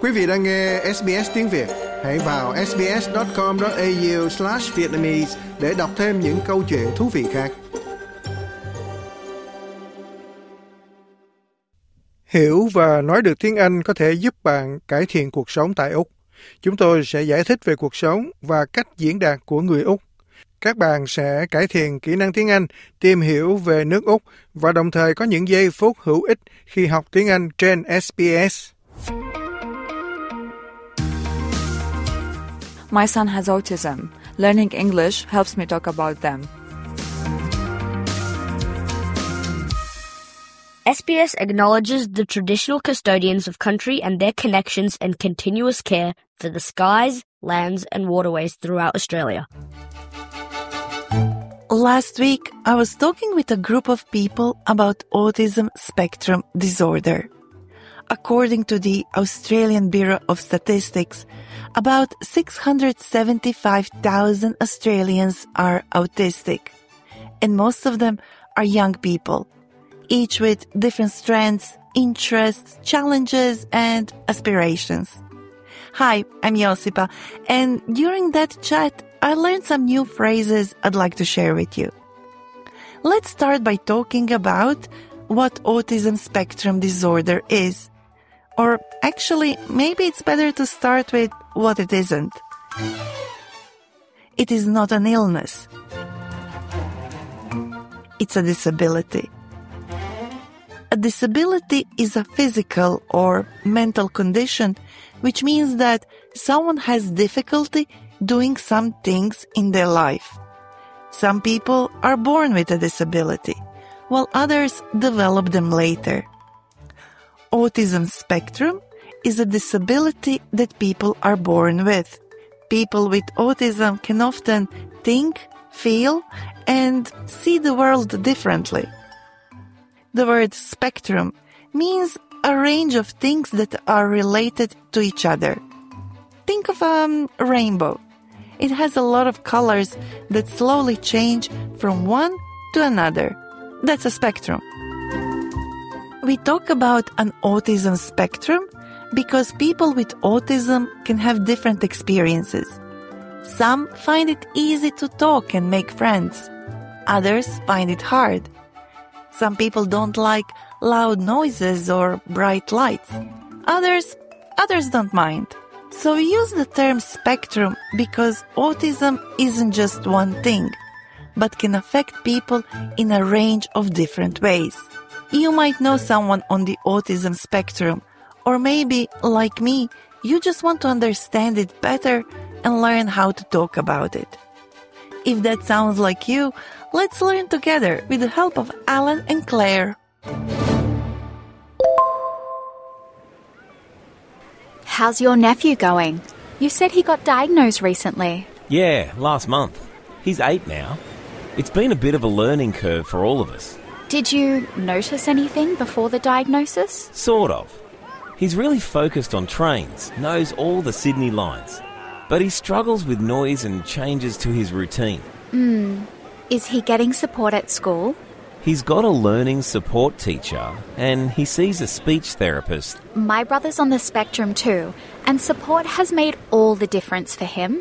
Quý vị đang nghe SBS tiếng Việt. Hãy vào sbs.com.au/vietnamese để đọc thêm những câu chuyện thú vị khác. Hiểu và nói được tiếng Anh có thể giúp bạn cải thiện cuộc sống tại Úc. Chúng tôi sẽ giải thích về cuộc sống và cách diễn đạt của người Úc. Các bạn sẽ cải thiện kỹ năng tiếng Anh, tìm hiểu về nước Úc và đồng thời có những giây phút hữu ích khi học tiếng Anh trên SBS. My son has autism. Learning English helps me talk about them. SBS acknowledges the traditional custodians of country and their connections and continuous care for the skies, lands and waterways throughout Australia. Last week, I was talking with a group of people about autism spectrum disorder. According to the Australian Bureau of Statistics, about 675,000 Australians are autistic, and most of them are young people, each with different strengths, interests, challenges, and aspirations. Hi, I'm Josipa, and during that chat, I learned some new phrases I'd like to share with you. Let's start by talking about what autism spectrum disorder is. Or actually, maybe it's better to start with what it isn't. It is not an illness. It's a disability. A disability is a physical or mental condition, which means that someone has difficulty doing some things in their life. Some people are born with a disability, while others develop them later. Autism spectrum is a disability that people are born with. People with autism can often think, feel, and see the world differently. The word spectrum means a range of things that are related to each other. Think of a rainbow. It has a lot of colors that slowly change from one to another. That's a spectrum. We talk about an autism spectrum because people with autism can have different experiences. Some find it easy to talk and make friends. Others find it hard. Some people don't like loud noises or bright lights. Others don't mind. So we use the term spectrum because autism isn't just one thing, but can affect people in a range of different ways. You might know someone on the autism spectrum, or maybe, like me, you just want to understand it better and learn how to talk about it. If that sounds like you, let's learn together with the help of Alan and Claire. How's your nephew going? You said he got diagnosed recently. Yeah, last month. He's 8 now. It's been a bit of a learning curve for all of us. Did you notice anything before the diagnosis? Sort of. He's really focused on trains, knows all the Sydney lines, but he struggles with noise and changes to his routine. Is he getting support at school? He's got a learning support teacher and he sees a speech therapist. My brother's on the spectrum too, and support has made all the difference for him.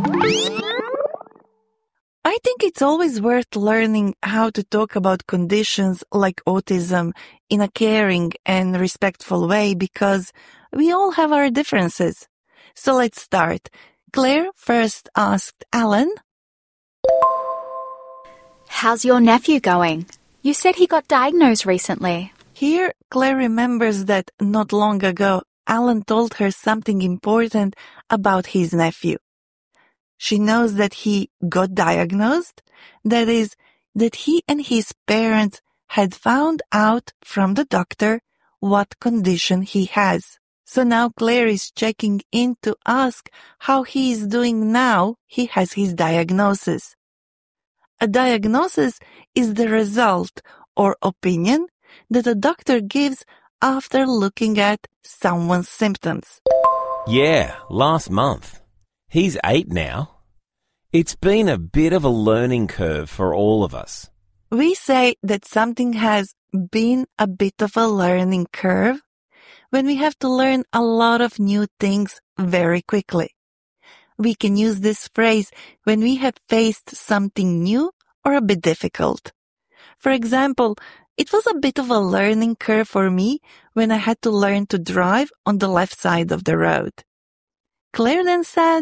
I think it's always worth learning how to talk about conditions like autism in a caring and respectful way because we all have our differences. So let's start. Claire first asked Alan, How's your nephew going? You said he got diagnosed recently. Here, Claire remembers that not long ago, Alan told her something important about his nephew. She knows that he got diagnosed, that is, that he and his parents had found out from the doctor what condition he has. So now Claire is checking in to ask how he is doing now he has his diagnosis. A diagnosis is the result or opinion that a doctor gives after looking at someone's symptoms. Yeah, last month. He's 8 now. It's been a bit of a learning curve for all of us. We say that something has been a bit of a learning curve when we have to learn a lot of new things very quickly. We can use this phrase when we have faced something new or a bit difficult. For example, it was a bit of a learning curve for me when I had to learn to drive on the left side of the road. Claire then said,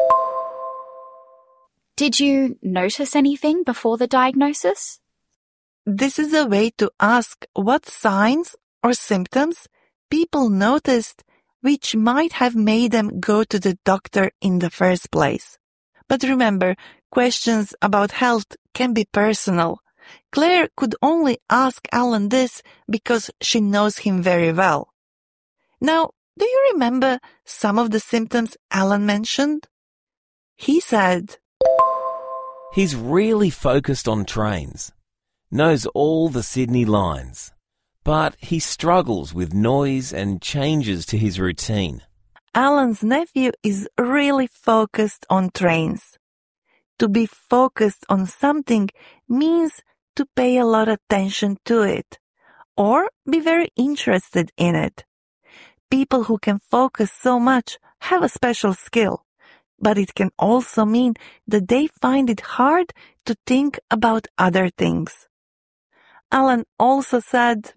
Did you notice anything before the diagnosis? this is a way to ask what signs or symptoms people noticed which might have made them go to the doctor in the first place. But remember, questions about health can be personal. Claire could only ask Alan this because she knows him very well. Now, do you remember some of the symptoms Alan mentioned? He said, He's really focused on trains, knows all the Sydney lines, but he struggles with noise and changes to his routine. Alan's nephew is really focused on trains. To be focused on something means to pay a lot of attention to it or be very interested in it. People who can focus so much have a special skill, but it can also mean that they find it hard to think about other things. Alan also said,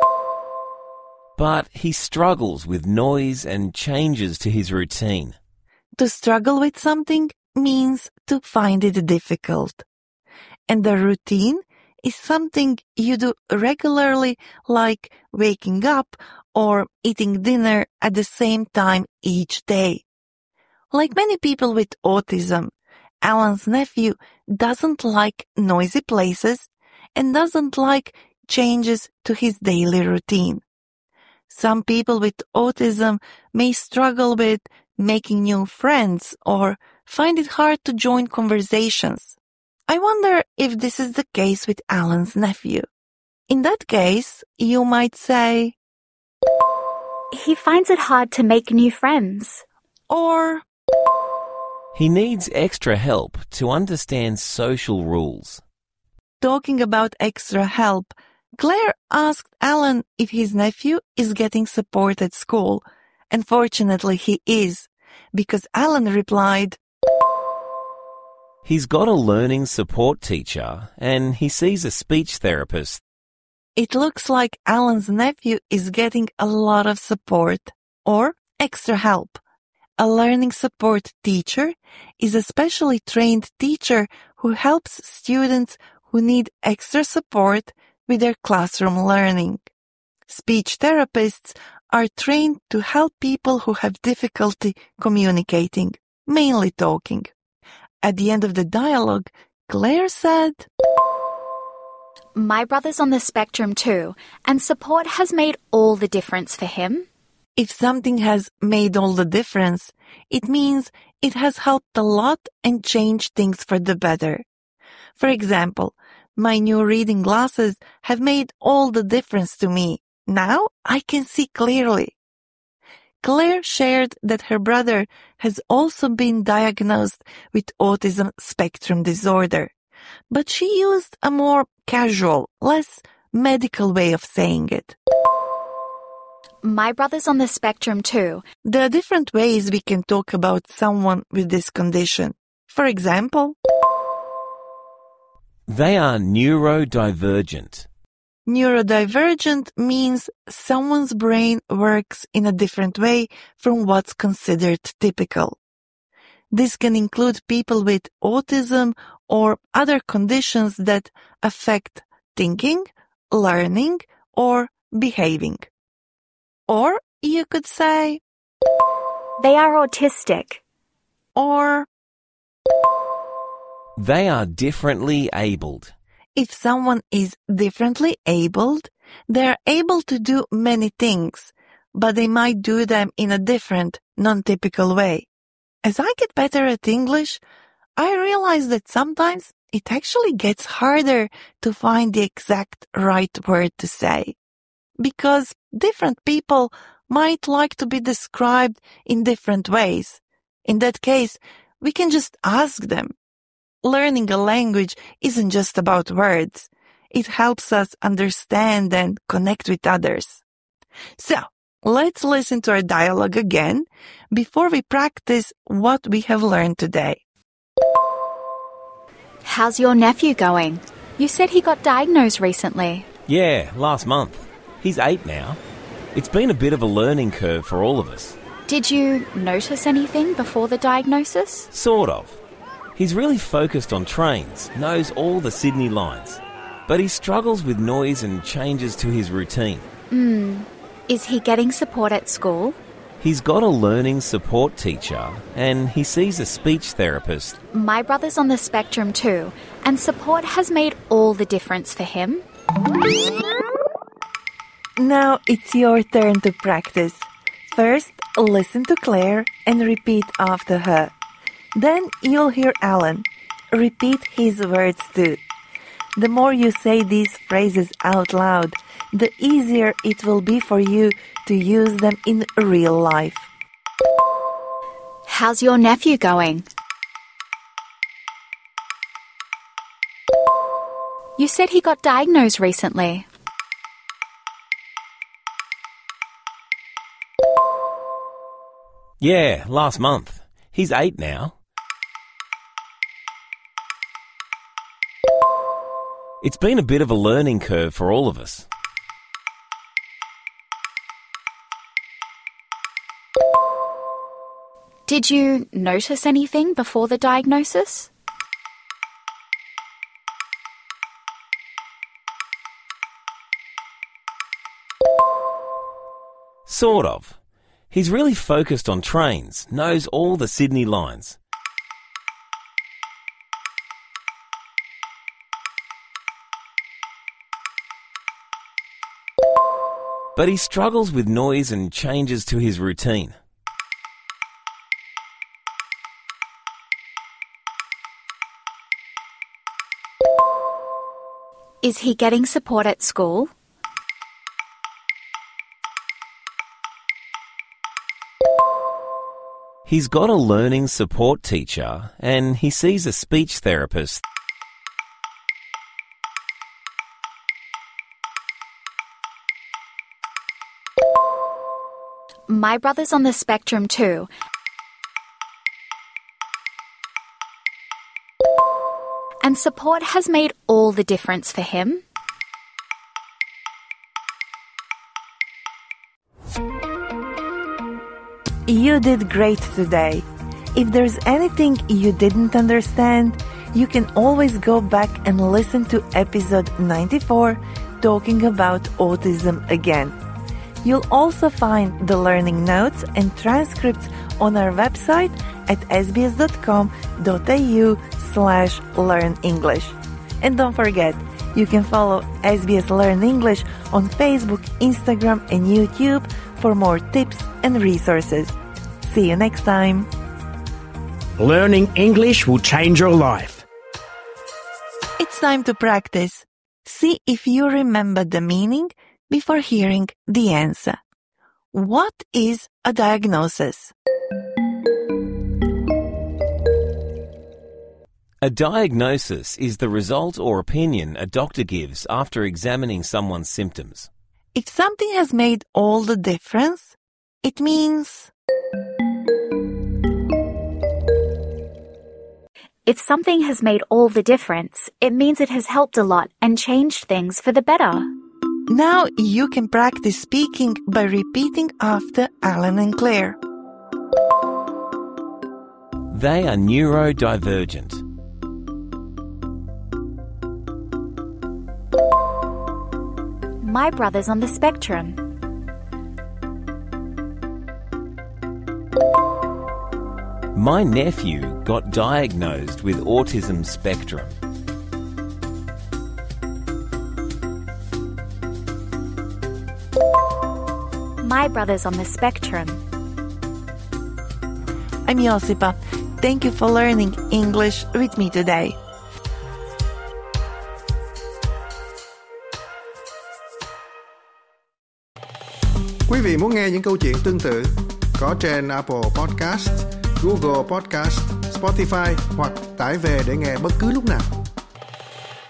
But he struggles with noise and changes to his routine. to struggle with something means to find it difficult. And the routine is something you do regularly, like waking up or eating dinner at the same time each day. Like many people with autism, Alan's nephew doesn't like noisy places and doesn't like changes to his daily routine. Some people with autism may struggle with making new friends or find it hard to join conversations. I wonder if this is the case with Alan's nephew. In that case, you might say, He finds it hard to make new friends. or He needs extra help to understand social rules. talking about extra help, Claire asked Alan if his nephew is getting support at school, and fortunately he is, because Alan replied, He's got a learning support teacher and he sees a speech therapist. it looks like Alan's nephew is getting a lot of support or extra help. A learning support teacher is a specially trained teacher who helps students who need extra support with their classroom learning. Speech therapists are trained to help people who have difficulty communicating, mainly talking. At the end of the dialogue, Claire said, My brother's on the spectrum too, and support has made all the difference for him. if something has made all the difference, it means it has helped a lot and changed things for the better. For example, my new reading glasses have made all the difference to me. Now I can see clearly. Claire shared that her brother has also been diagnosed with autism spectrum disorder, but she used a more casual, less medical way of saying it. My brother's on the spectrum too. There are different ways we can talk about someone with this condition. For example, They are neurodivergent. neurodivergent means someone's brain works in a different way from what's considered typical. This can include people with autism or other conditions that affect thinking, learning, or behaving. Or you could say, They are autistic. or They are differently abled. if someone is differently abled, they are able to do many things, but they might do them in a different, non-typical way. As I get better at English, I realize that sometimes it actually gets harder to find the exact right word to say, because different people might like to be described in different ways. In that case, we can just ask them. Learning a language isn't just about words. It helps us understand and connect with others. So, let's listen to our dialogue again before we practice what we have learned today. How's your nephew going? You said he got diagnosed recently. Yeah, last month. He's 8 now. It's been a bit of a learning curve for all of us. Did you notice anything before the diagnosis? Sort of. He's really focused on trains, knows all the Sydney lines, but he struggles with noise and changes to his routine. Is he getting support at school? He's got a learning support teacher and he sees a speech therapist. My brother's on the spectrum too, and support has made all the difference for him. Now it's your turn to practice. First, listen to Claire and repeat after her. Then you'll hear Alan. Repeat his words too. The more you say these phrases out loud, the easier it will be for you to use them in real life. How's your nephew going? You said he got diagnosed recently. Yeah, last month. He's 8 now. It's been a bit of a learning curve for all of us. Did you notice anything before the diagnosis? Sort of. He's really focused on trains, knows all the Sydney lines. But he struggles with noise and changes to his routine. Is he getting support at school? He's got a learning support teacher and he sees a speech therapist. My brother's on the spectrum too. And support has made all the difference for him. You did great today. If there's anything you didn't understand, you can always go back and listen to episode 94, talking about autism again. You'll also find the learning notes and transcripts on our website at sbs.com.au/learnenglish. And don't forget, you can follow SBS Learn English on Facebook, Instagram and YouTube for more tips and resources. See you next time. Learning English will change your life. It's time to practice. See if you remember the meaning before hearing the answer. What is a diagnosis? A diagnosis is the result or opinion a doctor gives after examining someone's symptoms. If something has made all the difference, it means... If something has made all the difference, it means it has helped a lot and changed things for the better. Now you can practice speaking by repeating after Alan and Claire. They are neurodivergent. My brother's on the spectrum. My nephew got diagnosed with autism spectrum. My brother's on the spectrum. I'm Josipa. Thank you for learning English with me today. Quý vị muốn nghe những câu chuyện tương tự có trên Apple Podcast, Google Podcast, Spotify hoặc tải về để nghe bất cứ lúc nào.